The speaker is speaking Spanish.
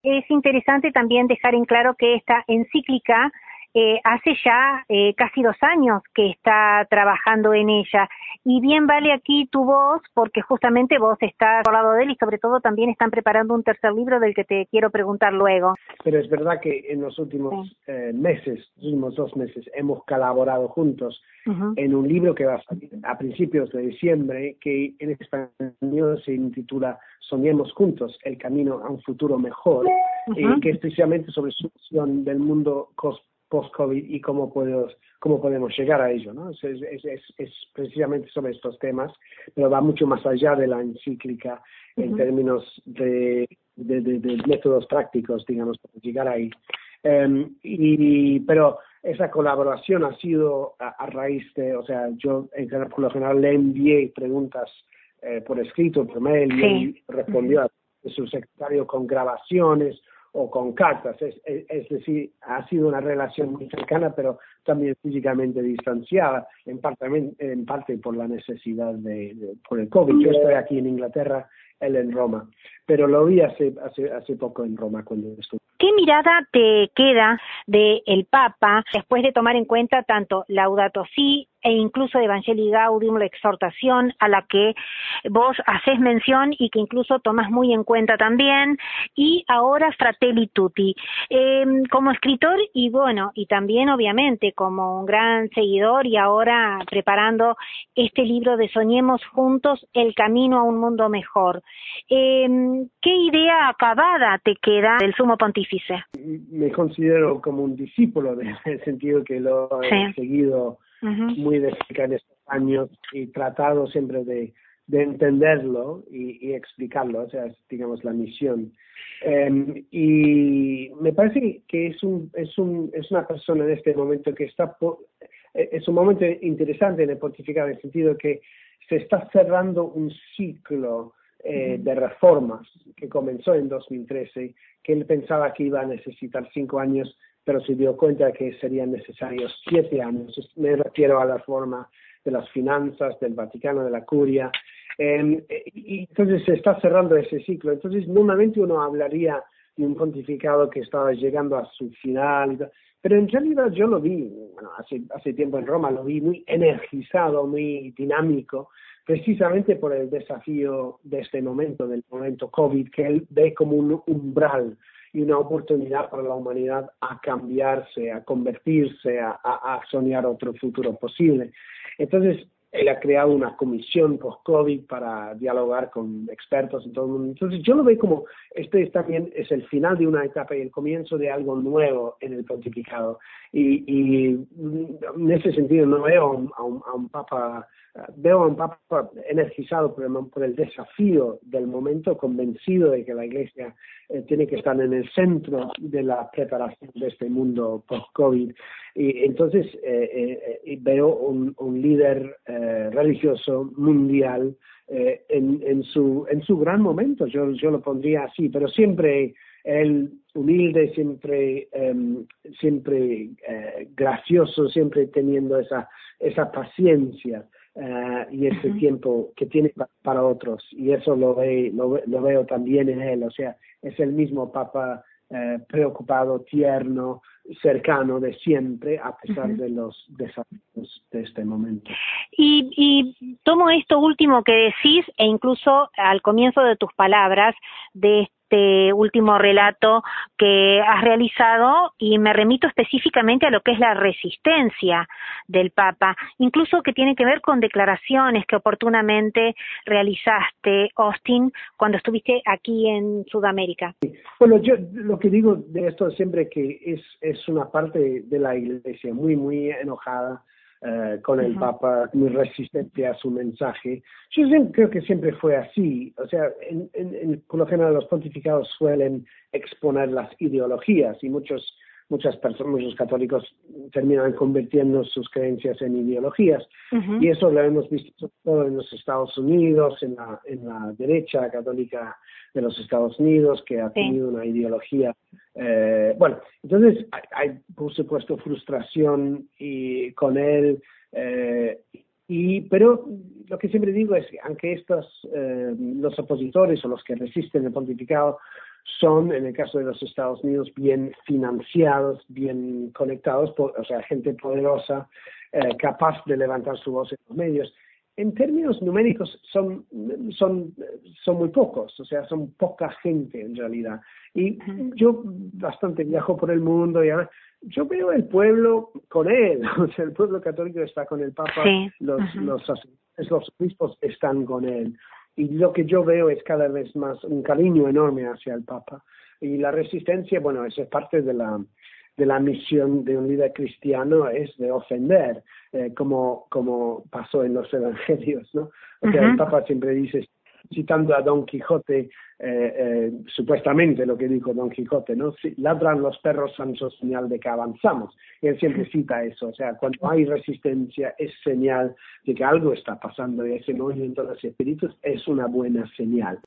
es interesante también dejar en claro que esta encíclica hace ya casi 2 años que está trabajando en ella, y bien vale aquí tu voz, porque justamente vos estás al lado de él y sobre todo también están preparando un tercer libro del que te quiero preguntar luego. Pero es verdad que en los últimos meses, los últimos 2 meses, hemos colaborado juntos en un libro que va a salir a principios de diciembre, que en español se intitula Soñemos juntos, el camino a un futuro mejor, que es precisamente sobre su visión del mundo post-COVID y cómo podemos llegar a ello, ¿no? Es precisamente sobre estos temas, pero va mucho más allá de la encíclica en términos de métodos prácticos, digamos, para llegar ahí. Pero esa colaboración ha sido a raíz de, o sea, yo por lo general le envié preguntas por escrito, por mail, y él respondió a su secretario con grabaciones o con cartas, es decir, ha sido una relación muy cercana, pero también físicamente distanciada, en parte por la necesidad por el COVID. Yo estoy aquí en Inglaterra, él en Roma, pero lo vi hace poco en Roma cuando estuve. ¿Qué mirada te queda del Papa después de tomar en cuenta tanto Laudato Si e incluso Evangelii Gaudium, la exhortación a la que vos haces mención y que incluso tomás muy en cuenta también, y ahora Fratelli Tutti? Como escritor y bueno, y también obviamente como un gran seguidor y ahora preparando este libro de Soñemos Juntos, el camino a un mundo mejor, ¿qué idea acabada te queda del Sumo Pontífice? Me considero como un discípulo, en el sentido que lo he seguido muy de cerca en estos años y tratado siempre de entenderlo y explicarlo, o sea, es, digamos, la misión. Y me parece que es una persona en este momento que es un momento interesante en el pontificado, en el sentido que se está cerrando un ciclo de reformas que comenzó en 2013, que él pensaba que iba a necesitar 5 años, pero se dio cuenta que serían necesarios 7 años. Me refiero a la reforma de las finanzas, del Vaticano, de la Curia. Y entonces se está cerrando ese ciclo. Entonces, normalmente uno hablaría de un pontificado que estaba llegando a su final, pero en realidad yo lo vi, bueno, hace tiempo en Roma, lo vi muy energizado, muy dinámico, precisamente por el desafío de este momento, del momento COVID, que él ve como un umbral y una oportunidad para la humanidad a cambiarse, a convertirse, a soñar otro futuro posible. Entonces, él ha creado una comisión post-COVID para dialogar con expertos en todo el mundo. Entonces, yo lo veo como también es el final de una etapa y el comienzo de algo nuevo en el pontificado. Y en ese sentido no veo a un papa, veo a un papa energizado por el desafío del momento, convencido de que la Iglesia tiene que estar en el centro de la preparación de este mundo post-COVID. Y entonces veo un líder religioso mundial en su gran momento, yo lo pondría así, pero siempre él humilde, siempre gracioso, siempre teniendo esa paciencia y ese tiempo que tiene para otros, y eso lo veo también en él. O sea, es el mismo Papa preocupado, tierno, cercano de siempre, a pesar de los desafíos de este momento. Y tomo esto último que decís, e incluso al comienzo de tus palabras, de este último relato que has realizado, y me remito específicamente a lo que es la resistencia del Papa, incluso que tiene que ver con declaraciones que oportunamente realizaste, Austin, cuando estuviste aquí en Sudamérica. Bueno, yo lo que digo de esto siempre que es una parte de la Iglesia muy, muy enojada con el Papa, muy resistente a su mensaje. Yo creo que siempre fue así. O sea, por lo general los pontificados suelen exponer las ideologías y muchos católicos terminan convirtiendo sus creencias en ideologías. Y eso lo hemos visto sobre todo en los Estados Unidos, en la derecha católica de los Estados Unidos, que ha tenido una ideología. Bueno, entonces hay por supuesto frustración con él, pero lo que siempre digo es que aunque los opositores o los que resisten el pontificado son, en el caso de los Estados Unidos, bien financiados, bien conectados, o sea, gente poderosa, capaz de levantar su voz en los medios. En términos numéricos son muy pocos, o sea, son poca gente en realidad. Y yo bastante viajo por el mundo y yo veo el pueblo con él, o sea, el pueblo católico está con el Papa, sí. los obispos están con él. Y lo que yo veo es cada vez más un cariño enorme hacia el Papa. Y la resistencia, bueno, eso es parte de la misión de un líder cristiano, es de ofender, como pasó en los evangelios, ¿no? O sea, el Papa siempre dice, citando a Don Quijote, supuestamente lo que dijo Don Quijote, ¿no? Si ladran los perros santos, señal de que avanzamos. Y él siempre cita eso, o sea, cuando hay resistencia es señal de que algo está pasando y ese movimiento de los espíritus es una buena señal.